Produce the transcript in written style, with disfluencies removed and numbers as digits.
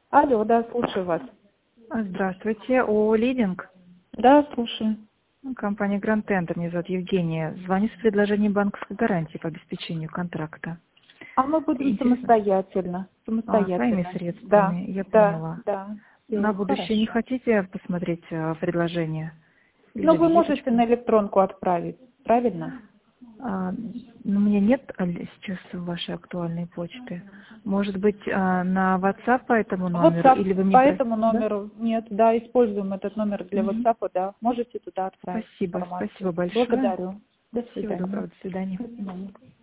Алло, да, слушаю вас. Здравствуйте, ООО «Лидинг», Да, слушаю. компания Grand Tender, меня зовут Евгения. Звоню с предложением банковской гарантии по обеспечению контракта. А мы будем Интересно. самостоятельно. Своими Да, средствами, я да, поняла. да. На будущее не Хорошо. хотите посмотреть предложение? Но Или вы можете визиточку? на электронку отправить, правильно? У меня нет сейчас вашей актуальной почты. Может быть, на WhatsApp по этому номеру? WhatsApp Или вы по мне... этому Да? номеру нет, да, используем этот номер для Мгм. WhatsApp, да. Можете туда отправить Спасибо информацию. большое. Благодарю. До Всего свидания. доброго, до свидания. До свидания.